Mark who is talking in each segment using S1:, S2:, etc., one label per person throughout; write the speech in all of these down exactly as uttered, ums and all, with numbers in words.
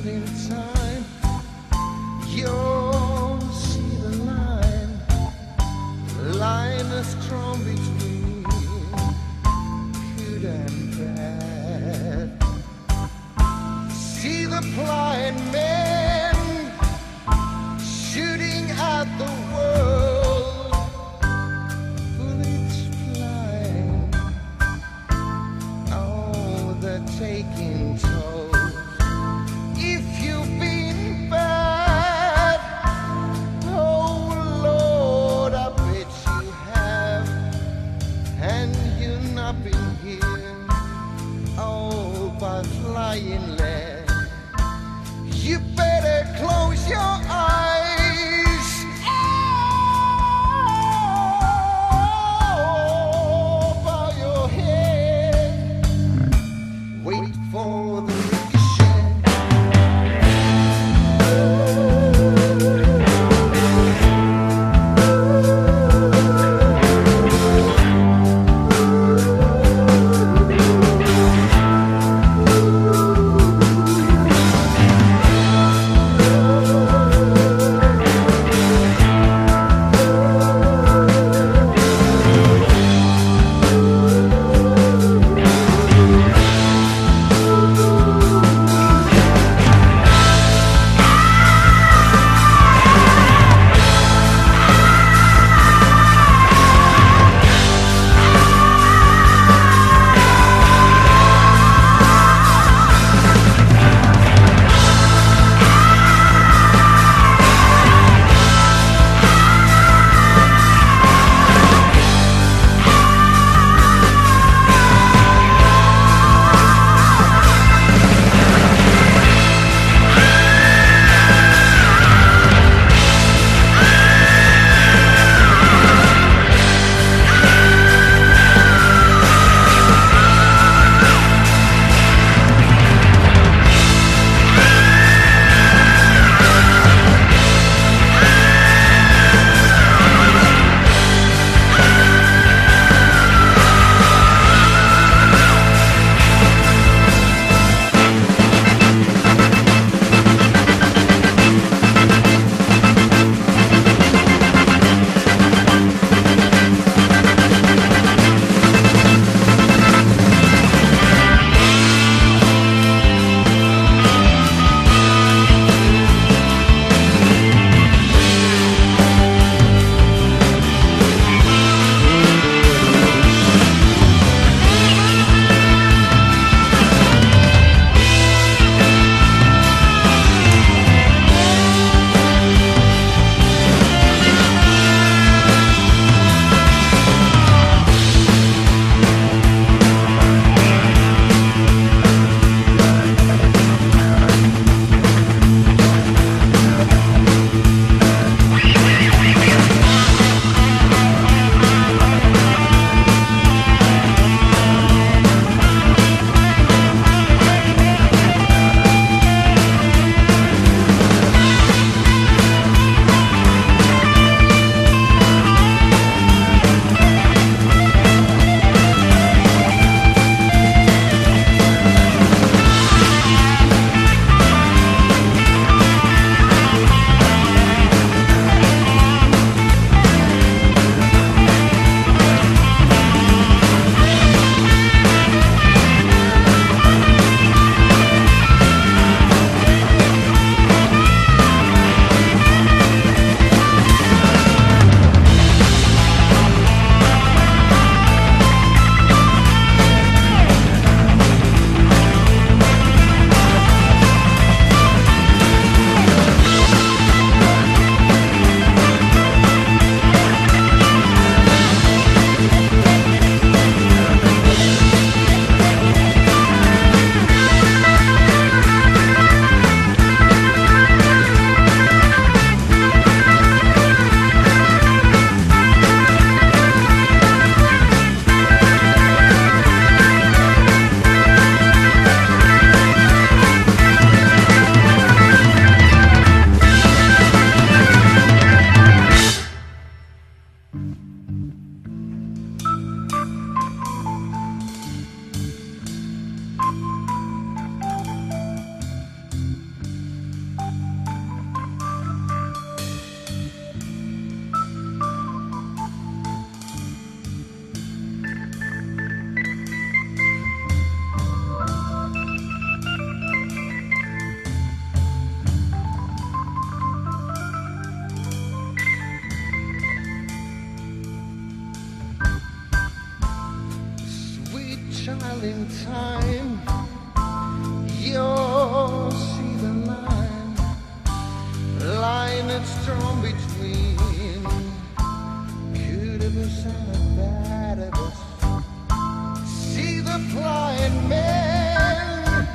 S1: but in time you'll see the line, line is drawn between good and bad. See the blind man shooting at the world, bullets flying, oh, they're taking toll. If you've been bad, oh Lord, I bet you have, and you're not been here, oh, by flying lead. You better close your eyes, oh, bow your head, wait for the ricochet. child in time. You'll see the line, line that's drawn between Cubus and Abadabus. See the blind man,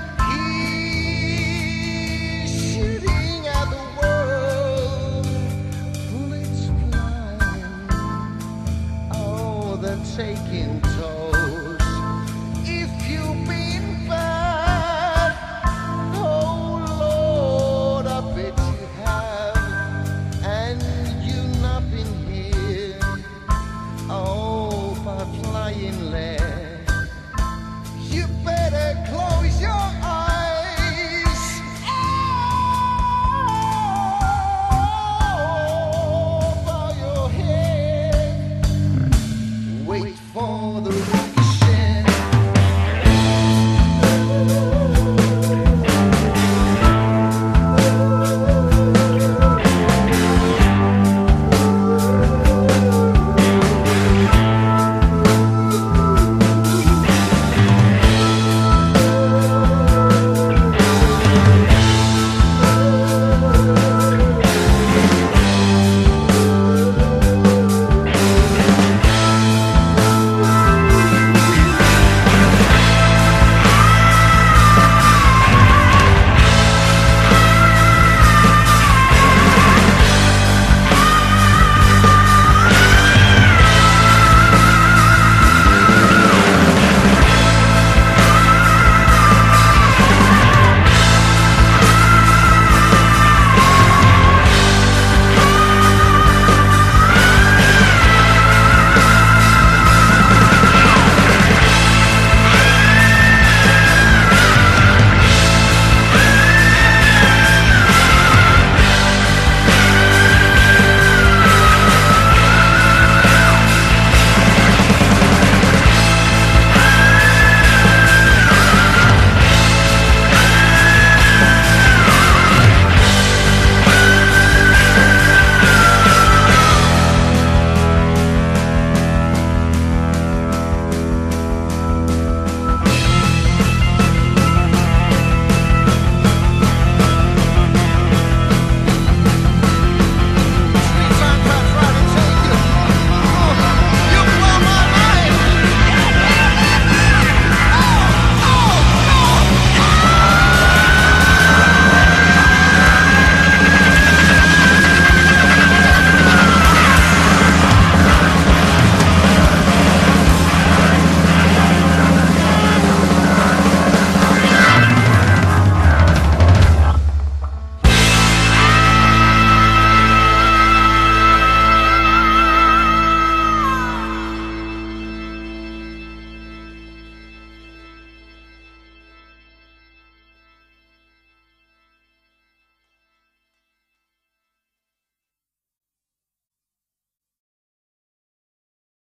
S1: he's shooting at the world, bullets flying, oh, they're taking toll. If you've been bad, oh Lord, I bet you have, and you've not been here, oh, by flying lead. You better close your eyes, oh, bow your head, wait for the